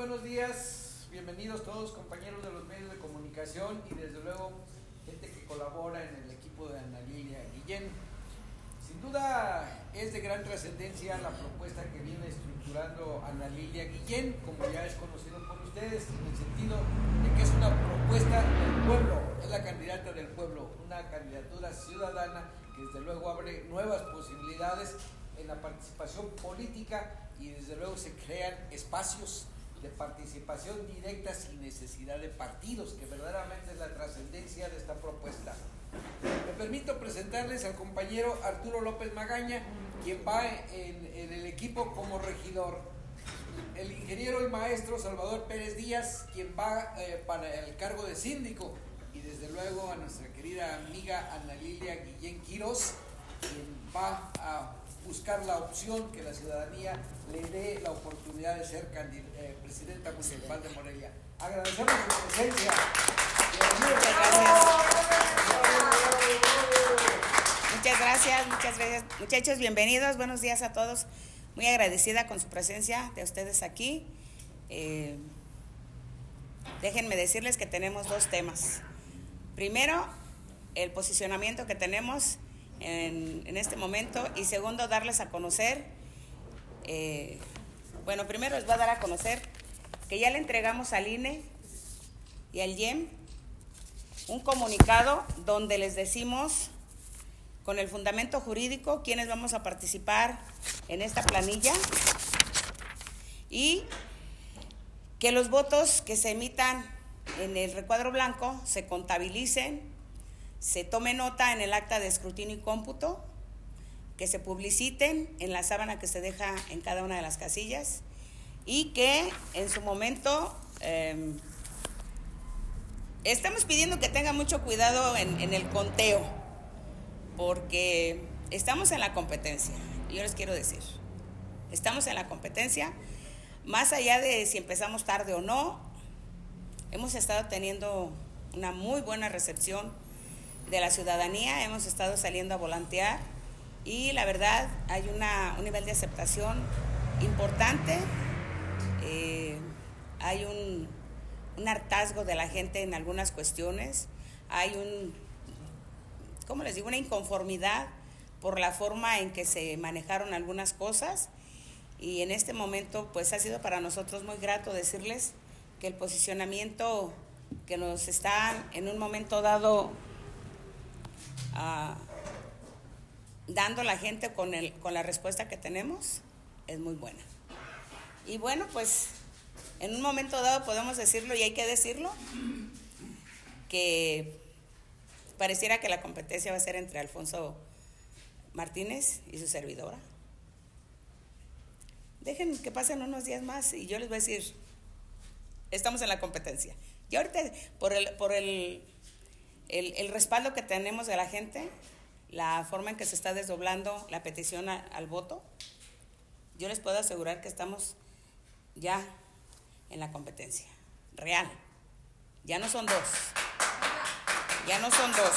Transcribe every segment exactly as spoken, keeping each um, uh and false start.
buenos días, bienvenidos todos compañeros de los medios de comunicación y desde luego gente que colabora en el equipo de Ana Lilia Guillén. Sin duda es de gran trascendencia la propuesta que viene estructurando Ana Lilia Guillén, como ya es conocido por ustedes, en el sentido de que es una propuesta del pueblo, es la candidata del pueblo, una candidatura ciudadana que desde luego abre nuevas posibilidades en la participación política y desde luego se crean espacios de participación directa sin necesidad de partidos, que verdaderamente es la trascendencia de esta propuesta. Me permito presentarles al compañero Arturo López Magaña, quien va en, en el equipo como regidor, el ingeniero y maestro Salvador Pérez Díaz, quien va eh, para el cargo de síndico, y desde luego a nuestra querida amiga Ana Lilia Guillén Quirós, quien va a buscar la opción que la ciudadanía le dé la oportunidad de ser eh, presidenta municipal de Morelia. Agradecemos su presencia. Muchas gracias. Muchas gracias, muchas gracias. Muchachos, bienvenidos, buenos días a todos. Muy agradecida con su presencia de ustedes aquí. Eh, déjenme decirles que tenemos dos temas. Primero, el posicionamiento que tenemos En, en este momento, y segundo, darles a conocer, eh, bueno, primero les voy a dar a conocer que ya le entregamos al I N E y al I E M un comunicado donde les decimos con el fundamento jurídico quiénes vamos a participar en esta planilla y que los votos que se emitan en el recuadro blanco se contabilicen, se tome nota en el acta de escrutinio y cómputo, que se publiciten en la sábana que se deja en cada una de las casillas y que en su momento eh, estamos pidiendo que tengan mucho cuidado en, en el conteo, porque estamos en la competencia. Yo les quiero decir, estamos en la competencia, más allá de si empezamos tarde o no, hemos estado teniendo una muy buena recepción de la ciudadanía, hemos estado saliendo a volantear y la verdad hay una, un nivel de aceptación importante, eh, hay un, un hartazgo de la gente en algunas cuestiones, hay un, ¿cómo les digo?, una inconformidad por la forma en que se manejaron algunas cosas, y en este momento pues ha sido para nosotros muy grato decirles que el posicionamiento que nos está en un momento dado Uh, dando la gente con, el, con la respuesta que tenemos es muy buena. Y bueno, pues en un momento dado podemos decirlo, y hay que decirlo, que pareciera que la competencia va a ser entre Alfonso Martínez y su servidora. Dejen que pasen unos días más y yo les voy a decir, estamos en la competencia. Y ahorita por el, por el El, el respaldo que tenemos de la gente, la forma en que se está desdoblando la petición a, al voto, yo les puedo asegurar que estamos ya en la competencia real. Ya no son dos, ya no son dos.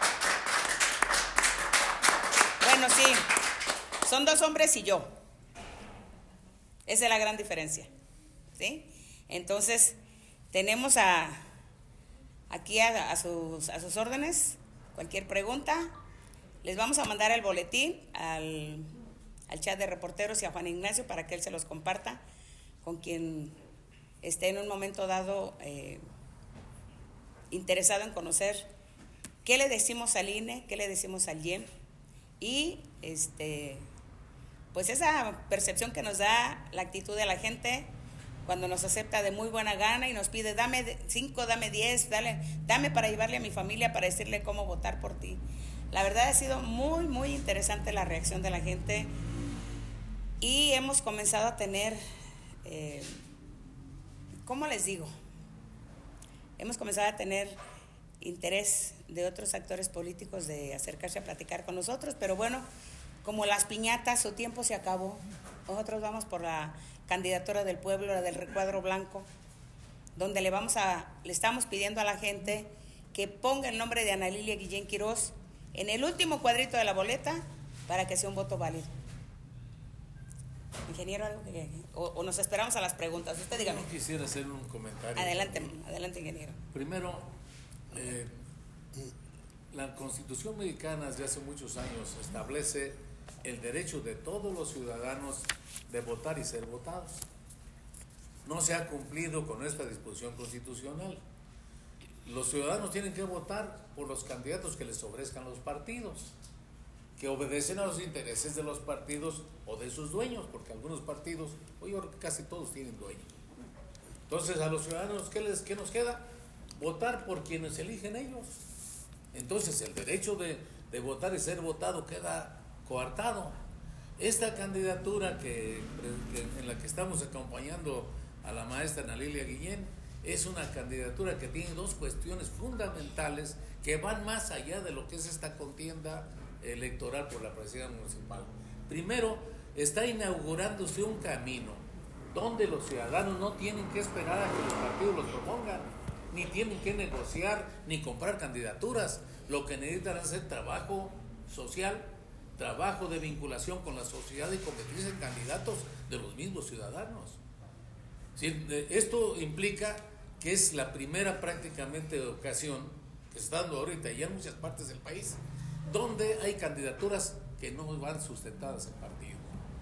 Bueno, sí, son dos hombres y yo. Esa es la gran diferencia, ¿sí? Entonces, tenemos a... aquí a, a, sus, a sus órdenes, cualquier pregunta. Les vamos a mandar el boletín al, al chat de reporteros y a Juan Ignacio para que él se los comparta con quien esté en un momento dado eh, interesado en conocer qué le decimos al I N E, qué le decimos al I E M, y este, pues esa percepción que nos da la actitud de la gente cuando nos acepta de muy buena gana y nos pide, dame cinco, dame diez, dale, dame para llevarle a mi familia, para decirle cómo votar por ti. La verdad ha sido muy, muy interesante la reacción de la gente y hemos comenzado a tener, eh, ¿cómo les digo? Hemos comenzado a tener interés de otros actores políticos de acercarse a platicar con nosotros, pero bueno, como las piñatas, su tiempo se acabó. Nosotros vamos por la candidatura del pueblo, la del recuadro blanco, donde le vamos a, le estamos pidiendo a la gente que ponga el nombre de Ana Lilia Guillén Quirós en el último cuadrito de la boleta para que sea un voto válido. Ingeniero, algo que, o, o nos esperamos a las preguntas. Usted dígame. Yo quisiera hacer un comentario. Adelante, adelante, ingeniero. Primero, eh, la Constitución mexicana desde hace muchos años establece el derecho de todos los ciudadanos de votar y ser votados. No se ha cumplido con esta disposición constitucional. Los ciudadanos tienen que votar por los candidatos que les ofrezcan los partidos, que obedecen a los intereses de los partidos o de sus dueños, porque algunos partidos, o yo creo que casi todos tienen dueños. Entonces, a los ciudadanos, ¿qué, les, qué nos queda? Votar por quienes eligen ellos. Entonces, el derecho de, de votar y ser votado queda coartado. Esta candidatura que, que, en la que estamos acompañando a la maestra Ana Lilia Guillén es una candidatura que tiene dos cuestiones fundamentales que van más allá de lo que es esta contienda electoral por la presidencia municipal. Primero, está inaugurándose un camino donde los ciudadanos no tienen que esperar a que los partidos los propongan, ni tienen que negociar, ni comprar candidaturas. Lo que necesitan es hacer trabajo social, trabajo de vinculación con la sociedad y convertirse en candidatos de los mismos ciudadanos. Sí, esto implica que es la primera prácticamente ocasión que se está dando ahorita ya en muchas partes del país, donde hay candidaturas que no van sustentadas en partido.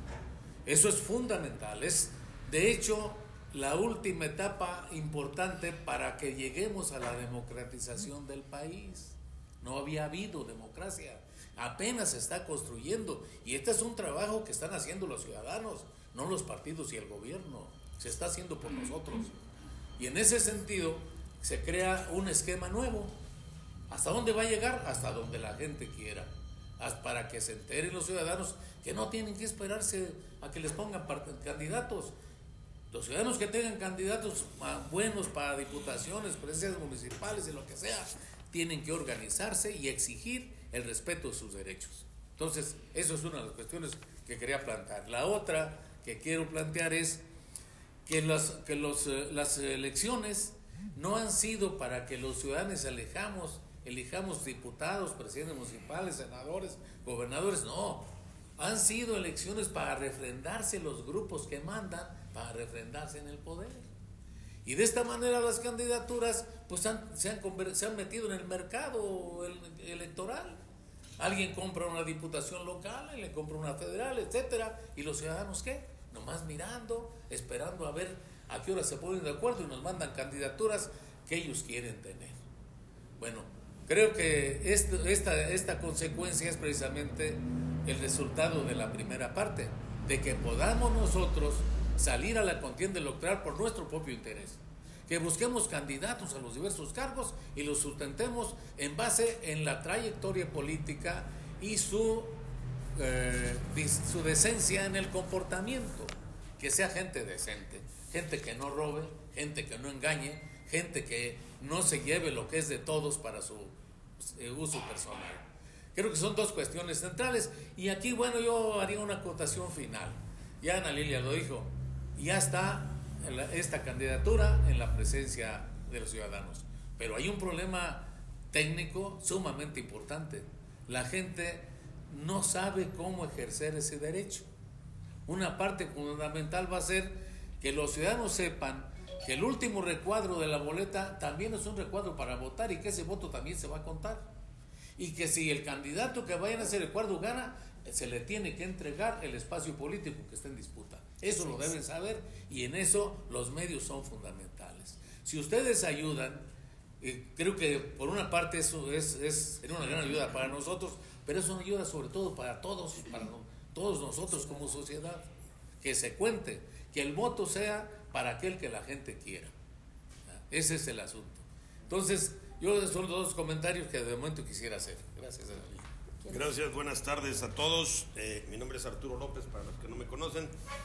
Eso es fundamental, es de hecho la última etapa importante para que lleguemos a la democratización del país. No había habido democracia, apenas se está construyendo, y este es un trabajo que están haciendo los ciudadanos, no los partidos y el gobierno, se está haciendo por nosotros. Y en ese sentido se crea un esquema nuevo. ¿Hasta dónde va a llegar? Hasta donde la gente quiera, para que se enteren los ciudadanos que no tienen que esperarse a que les pongan candidatos. Los ciudadanos que tengan candidatos buenos para diputaciones, presidencias municipales y lo que sea, tienen que organizarse y exigir el respeto de sus derechos. Entonces, eso es una de las cuestiones que quería plantear. La otra que quiero plantear es que, las, que los, las elecciones no han sido para que los ciudadanos elijamos, elijamos diputados, presidentes municipales, senadores, gobernadores, no. Han sido elecciones para refrendarse los grupos que mandan, para refrendarse en el poder. Y de esta manera las candidaturas pues han, se, han, se han metido en el mercado electoral. Alguien compra una diputación local, alguien compra una federal, etcétera, y los ciudadanos ¿qué? Nomás mirando, esperando a ver a qué hora se ponen de acuerdo y nos mandan candidaturas que ellos quieren tener. Bueno, creo que esto, esta, esta consecuencia es precisamente el resultado de la primera parte, de que podamos nosotros salir a la contienda electoral por nuestro propio interés, que busquemos candidatos a los diversos cargos y los sustentemos en base en la trayectoria política y su, eh, su decencia en el comportamiento, que sea gente decente, gente que no robe, gente que no engañe, gente que no se lleve lo que es de todos para su eh, uso personal. Creo que son dos cuestiones centrales, y aquí, bueno, yo haría una acotación final. Ya Ana Lilia lo dijo, ya está esta candidatura en la presencia de los ciudadanos, pero hay un problema técnico sumamente importante. La gente no sabe cómo ejercer ese derecho. Una parte fundamental va a ser que los ciudadanos sepan que el último recuadro de la boleta también es un recuadro para votar, y que ese voto también se va a contar, y que si el candidato que vayan a hacer el recuadro gana, se le tiene que entregar el espacio político que está en disputa. Eso lo deben saber, y en eso los medios son fundamentales. Si ustedes ayudan, eh, creo que por una parte eso es, es una gran ayuda para nosotros, pero es una ayuda sobre todo para todos, para no, todos nosotros como sociedad, que se cuente, que el voto sea para aquel que la gente quiera. Ese es el asunto. Entonces, yo son dos comentarios que de momento quisiera hacer. Gracias, Ana Lilia. Gracias, buenas tardes a todos. Eh, mi nombre es Arturo López, para los que no me conocen.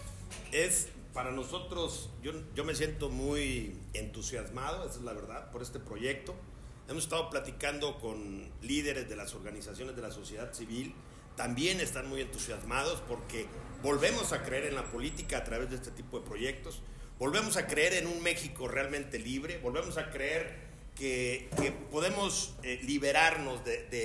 Es para nosotros, yo, yo me siento muy entusiasmado, esa es la verdad, por este proyecto. Hemos estado platicando con líderes de las organizaciones de la sociedad civil, también están muy entusiasmados porque volvemos a creer en la política a través de este tipo de proyectos, volvemos a creer en un México realmente libre, volvemos a creer que, que podemos eh, liberarnos de, de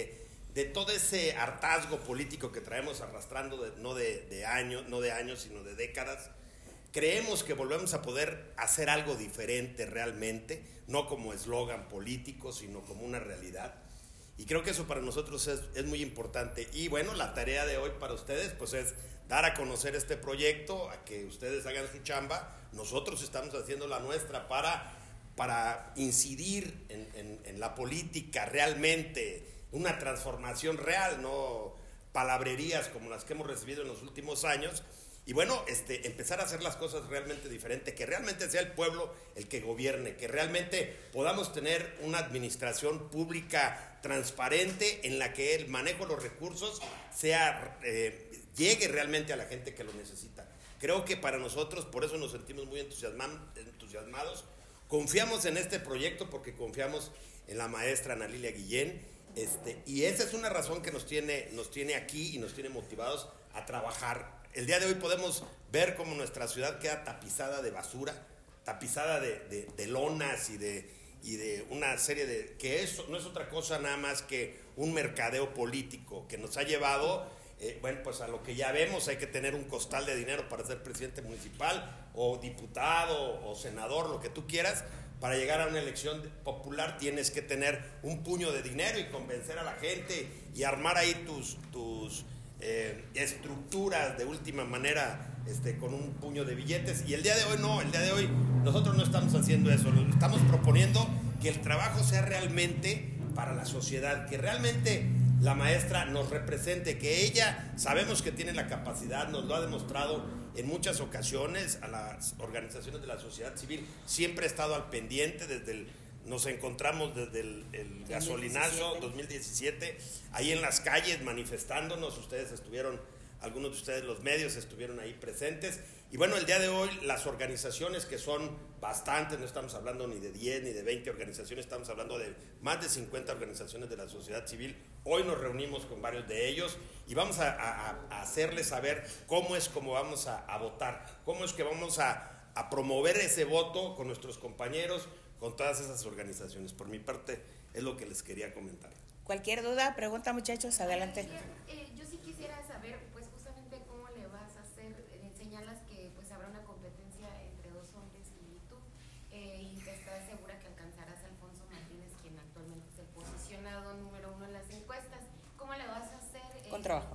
de todo ese hartazgo político que traemos arrastrando de, no, de, de años, no de años, sino de décadas. Creemos que volvemos a poder hacer algo diferente realmente, no como eslogan político, sino como una realidad. Y creo que eso para nosotros es, es muy importante. Y bueno, la tarea de hoy para ustedes pues es dar a conocer este proyecto, a que ustedes hagan su chamba. Nosotros estamos haciendo la nuestra para, para incidir en, en, en la política realmente, una transformación real, no palabrerías como las que hemos recibido en los últimos años. Y bueno, este, empezar a hacer las cosas realmente diferente, que realmente sea el pueblo el que gobierne, que realmente podamos tener una administración pública transparente en la que el manejo de los recursos sea, eh, llegue realmente a la gente que lo necesita. Creo que para nosotros, por eso nos sentimos muy entusiasmados, confiamos en este proyecto porque confiamos en la maestra Ana Lilia Guillén, este, y esa es una razón que nos tiene, nos tiene aquí y nos tiene motivados a trabajar. El día de hoy podemos ver cómo nuestra ciudad queda tapizada de basura, tapizada de, de, de lonas y de, y de una serie de... que eso no es otra cosa nada más que un mercadeo político que nos ha llevado, eh, bueno, pues a lo que ya vemos. Hay que tener un costal de dinero para ser presidente municipal o diputado o senador, lo que tú quieras. Para llegar a una elección popular tienes que tener un puño de dinero y convencer a la gente y armar ahí tus... tus Eh, estructuras de última manera, este, con un puño de billetes. Y el día de hoy no, el día de hoy nosotros no estamos haciendo eso, estamos proponiendo que el trabajo sea realmente para la sociedad, que realmente la maestra nos represente, que ella sabemos que tiene la capacidad, nos lo ha demostrado en muchas ocasiones. A las organizaciones de la sociedad civil siempre ha estado al pendiente desde el Nos encontramos desde el, el gasolinazo dos mil diecisiete, ahí en las calles manifestándonos. Ustedes estuvieron, algunos de ustedes, los medios, estuvieron ahí presentes. Y bueno, el día de hoy las organizaciones, que son bastantes, no estamos hablando ni de diez ni de veinte organizaciones, estamos hablando de más de cincuenta organizaciones de la sociedad civil. Hoy nos reunimos con varios de ellos y vamos a, a, a hacerles saber cómo es como vamos a, a votar, cómo es que vamos a, a promover ese voto con nuestros compañeros, con todas esas organizaciones. Por mi parte, es lo que les quería comentar. Cualquier duda, pregunta, muchachos, adelante. Eh, yo sí quisiera saber, pues justamente cómo le vas a hacer. Eh, señalas que pues habrá una competencia entre dos hombres y tú, eh, y que estás segura que alcanzarás a Alfonso Martínez, quien actualmente es el posicionado número uno en las encuestas. ¿Cómo le vas a hacer? Eh, Con trabajo.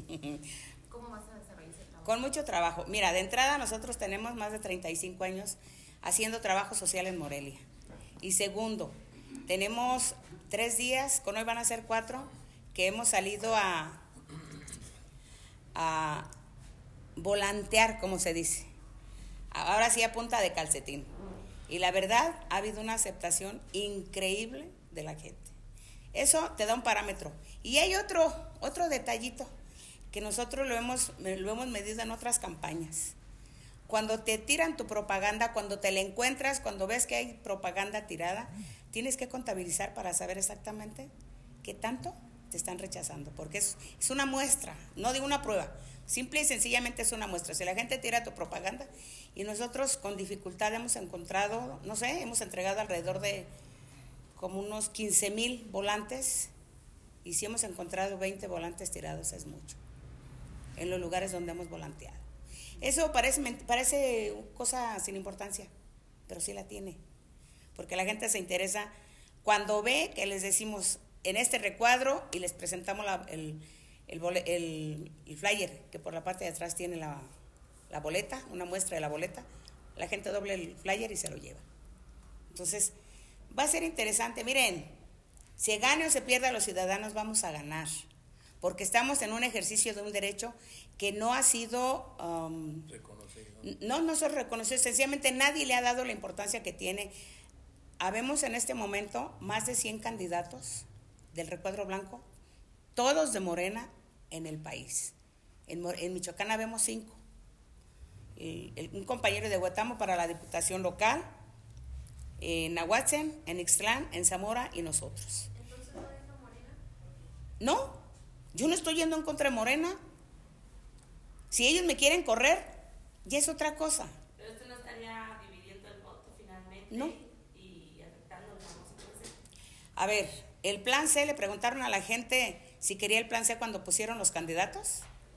¿Cómo vas a desarrollar ese trabajo? Con mucho trabajo. Mira, de entrada nosotros tenemos más de treinta y cinco años haciendo trabajo social en Morelia. Y segundo, tenemos tres días, con hoy van a ser cuatro, que hemos salido a, a volantear, como se dice. Ahora sí a punta de calcetín. Y la verdad, ha habido una aceptación increíble de la gente. Eso te da un parámetro. Y hay otro, otro detallito que nosotros lo hemos, lo hemos medido en otras campañas. Cuando te tiran tu propaganda, cuando te la encuentras, cuando ves que hay propaganda tirada, tienes que contabilizar para saber exactamente qué tanto te están rechazando, porque es, es una muestra, no de una prueba, simple y sencillamente es una muestra. Si la gente tira tu propaganda, y nosotros con dificultad hemos encontrado, no sé, hemos entregado alrededor de como unos quince mil volantes, y si hemos encontrado veinte volantes tirados es mucho, en los lugares donde hemos volanteado. Eso parece, parece cosa sin importancia, pero sí la tiene, porque la gente se interesa cuando ve que les decimos en este recuadro y les presentamos la, el, el, el, el flyer, que por la parte de atrás tiene la, la boleta, una muestra de la boleta. La gente doble el flyer y se lo lleva. Entonces, va a ser interesante. Miren, se gane o se pierda, los ciudadanos vamos a ganar, porque estamos en un ejercicio de un derecho que no ha sido um, reconocido. No, no se reconoció, sencillamente nadie le ha dado la importancia que tiene. Habemos en este momento más de cien candidatos del recuadro blanco, todos de Morena en el país. En, en Michoacán habemos cinco. El, el, un compañero de Huetamo para la diputación local, en Nahuatzen, en Ixtlán, en Zamora y nosotros. ¿Entonces no deja Morena? No, yo no estoy yendo en contra de Morena. Si ellos me quieren correr, ya es otra cosa. Pero esto no estaría dividiendo el voto finalmente. No. Y afectando la votación. A ver, el plan C, le preguntaron a la gente si quería el plan C cuando pusieron los candidatos?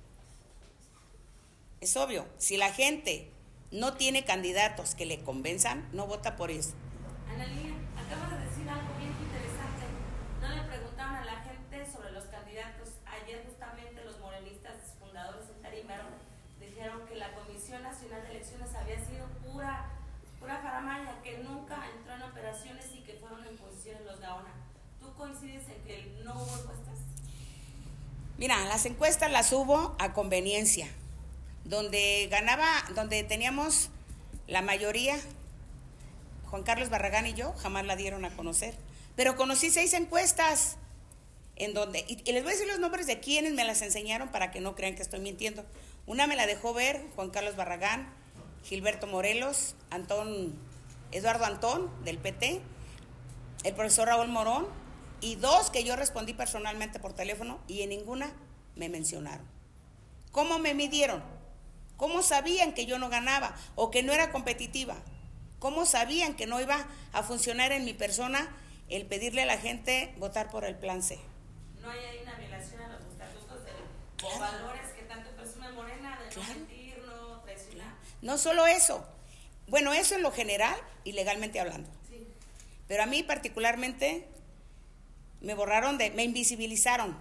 Es obvio, si la gente no tiene candidatos que le convenzan, no vota por ellos. Analía, acabas de decir algo bien interesante. No le preguntaron a la gente sobre los candidatos. Ayer justamente los morenistas fundadores en Tarímbaro dijeron que la Comisión Nacional de Elecciones había sido pura, pura faramaya, que nunca entró en operaciones y que fueron en posiciones los Gaona. ¿Tú coincides en que no hubo encuestas? Mira, las encuestas las hubo a conveniencia, donde ganaba, donde teníamos la mayoría, Juan Carlos Barragán y yo, jamás la dieron a conocer, pero conocí seis encuestas, en donde, y, y les voy a decir los nombres de quienes me las enseñaron para que no crean que estoy mintiendo. Una me la dejó ver Juan Carlos Barragán, Gilberto Morelos, Antón, Eduardo Antón, del P T, el profesor Raúl Morón, y dos que yo respondí personalmente por teléfono, y en ninguna me mencionaron. ¿Cómo me midieron? ¿Cómo sabían que yo no ganaba o que no era competitiva? ¿Cómo sabían que no iba a funcionar en mi persona el pedirle a la gente votar por el plan C? No hay ahí una violación a los estatutos de claro. valores que tanto presume Morena, de claro. no mentir, no traicionar. No solo eso, bueno, eso en lo general y legalmente hablando. Sí. Pero a mí particularmente me borraron, de, me invisibilizaron.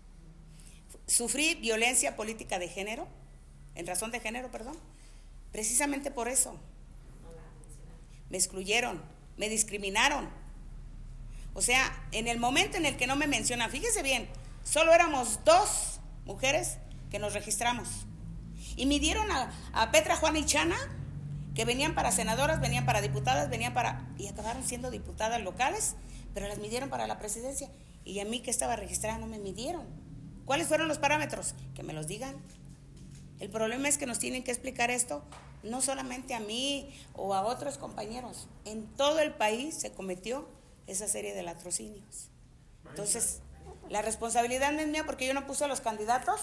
Sufrí violencia política de género, en razón de género, perdón, precisamente por eso. Me excluyeron, me discriminaron. O sea, en el momento en el que no me mencionan, fíjese bien, solo éramos dos mujeres que nos registramos. Y midieron a, a Petra, Juana y Chana, que venían para senadoras, venían para diputadas, venían para... y acabaron siendo diputadas locales, pero las midieron para la presidencia. Y a mí que estaba registrada no me midieron. ¿Cuáles fueron los parámetros? Que me los digan. El problema es que nos tienen que explicar esto, no solamente a mí o a otros compañeros. En todo el país se cometió esa serie de latrocinios. Entonces, la responsabilidad no es mía porque yo no puse a los candidatos,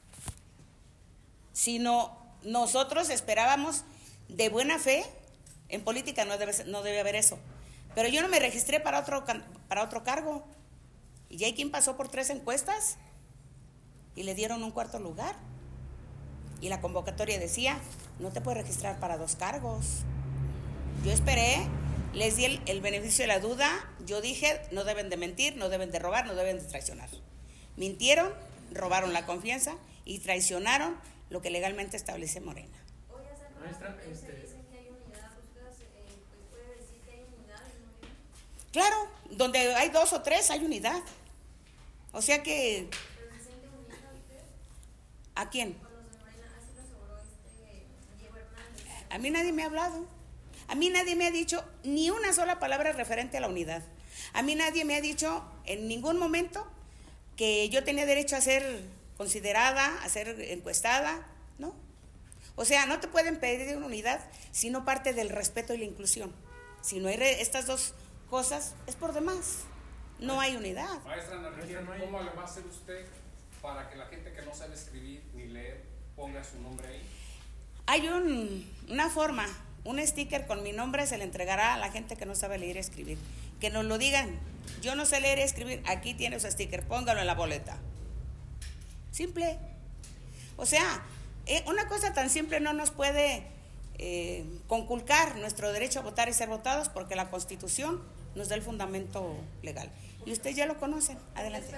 sino nosotros esperábamos de buena fe. En política no debe, no debe haber eso. Pero yo no me registré para otro, para otro cargo. Y ya hay quien pasó por tres encuestas y le dieron un cuarto lugar. Y la convocatoria decía, no te puedes registrar para dos cargos. Yo esperé, les di el, el beneficio de la duda, yo dije, no deben de mentir, no deben de robar, no deben de traicionar. Mintieron, robaron la confianza y traicionaron lo que legalmente establece Morena. Maestra, este... dicen que hay unidad, ¿usted eh, pues puede decir que hay unidad en Morena? Claro, donde hay dos o tres hay unidad. O sea que... ¿Pero se siente unida usted? ¿A quién? A mí nadie me ha hablado, a mí nadie me ha dicho ni una sola palabra referente a la unidad. A mí nadie me ha dicho en ningún momento que yo tenía derecho a ser considerada, a ser encuestada, ¿no? O sea, no te pueden pedir una unidad si no parte del respeto y la inclusión. Si no hay estas dos cosas, es por demás, no hay unidad. Maestra Ana Regina, ¿cómo le va a hacer usted para que la gente que no sabe escribir ni leer ponga su nombre ahí? Hay un, una forma, un sticker con mi nombre se le entregará a la gente que no sabe leer y escribir. Que nos lo digan, yo no sé leer y escribir, aquí tiene su sticker, póngalo en la boleta. Simple. O sea, eh, una cosa tan simple no nos puede eh, conculcar nuestro derecho a votar y ser votados porque la Constitución nos da el fundamento legal. Y ustedes ya lo conocen. Adelante.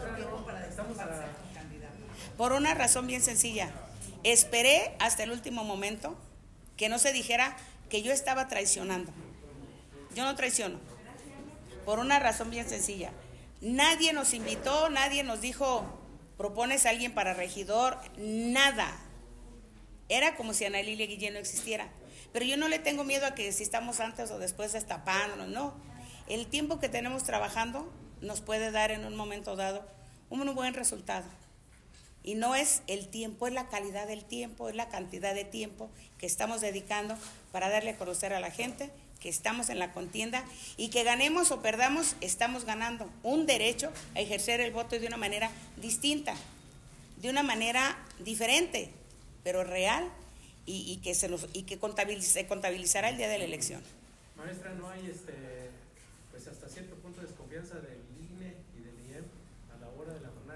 Por una razón bien sencilla. Esperé hasta el último momento que no se dijera que yo estaba traicionando. Yo no traiciono. Por una razón bien sencilla. Nadie nos invitó, nadie nos dijo, propones a alguien para regidor, nada. Era como si Ana Lilia Guillén no existiera. Pero yo no le tengo miedo a que si estamos antes o después destapándonos, no. El tiempo que tenemos trabajando nos puede dar en un momento dado un buen resultado. Y no es el tiempo, es la calidad del tiempo, es la cantidad de tiempo que estamos dedicando para darle a conocer a la gente que estamos en la contienda y que ganemos o perdamos, estamos ganando un derecho a ejercer el voto de una manera distinta, de una manera diferente, pero real y, y que se nos, y que contabiliz, se contabilizará el día de la elección. Maestra, ¿no hay este, pues hasta cierto punto desconfianza del I N E y del I E M a la hora de la jornada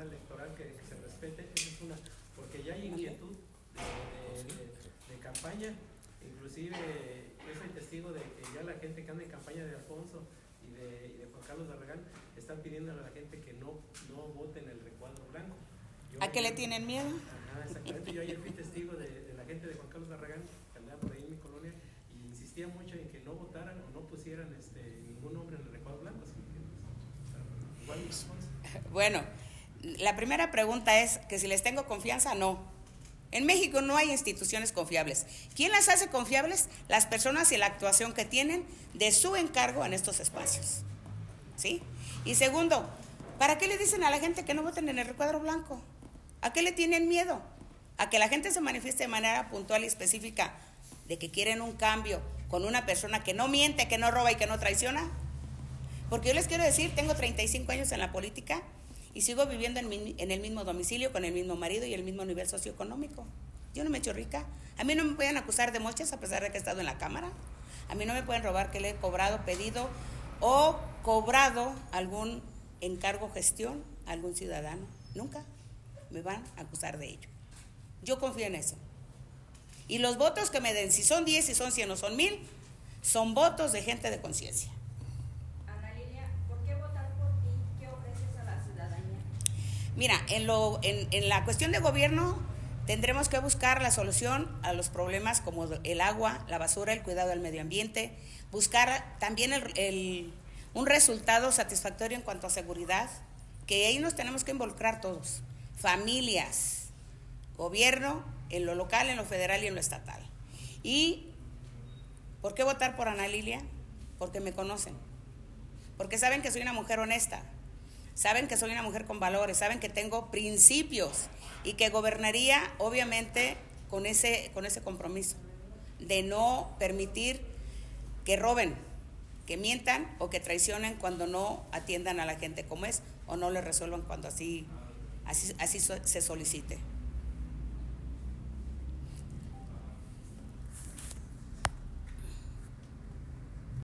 jornada electoral que, que se respete, esa es una, porque ya hay inquietud de, de, de, de campaña, inclusive yo soy testigo de que ya la gente que anda en campaña de Alfonso y de, y de Juan Carlos Barragán están pidiendo a la gente que no, no voten el recuadro blanco. Yo, ¿A qué le tienen miedo? Ajá, exactamente, yo ayer fui testigo de, de la gente de Juan Carlos Barragán que andaba por ahí en mi colonia y insistía mucho en que no votaran o no pusieran este, ningún nombre en el recuadro blanco, así que, o sea, igual Alfonso. Bueno, la primera pregunta es que si les tengo confianza, no. En México no hay instituciones confiables. ¿Quién las hace confiables? Las personas y la actuación que tienen de su encargo en estos espacios. ¿Sí? Y segundo, ¿para qué le dicen a la gente que no voten en el recuadro blanco? ¿A qué le tienen miedo? ¿A que la gente se manifieste de manera puntual y específica de que quieren un cambio con una persona que no miente, que no roba y que no traiciona? Porque yo les quiero decir, tengo treinta y cinco años en la política y sigo viviendo en, mi, en el mismo domicilio, con el mismo marido y el mismo nivel socioeconómico. Yo no me echo rica. A mí no me pueden acusar de moches a pesar de que he estado en la Cámara. A mí no me pueden robar que le he cobrado, pedido o cobrado algún encargo, gestión a algún ciudadano. Nunca me van a acusar de ello. Yo confío en eso. Y los votos que me den, si son diez, si son cien o son mil, son votos de gente de conciencia. Mira, en, lo, en, en la cuestión de gobierno tendremos que buscar la solución a los problemas como el agua, la basura, el cuidado del medio ambiente, buscar también el, el, un resultado satisfactorio en cuanto a seguridad, que ahí nos tenemos que involucrar todos, familias, gobierno, en lo local, en lo federal y en lo estatal. ¿Y por qué votar por Ana Lilia? Porque me conocen, porque saben que soy una mujer honesta, saben que soy una mujer con valores, saben que tengo principios y que gobernaría obviamente con ese, con ese compromiso de no permitir que roben, que mientan o que traicionen cuando no atiendan a la gente como es o no le resuelvan cuando así, así, así se solicite.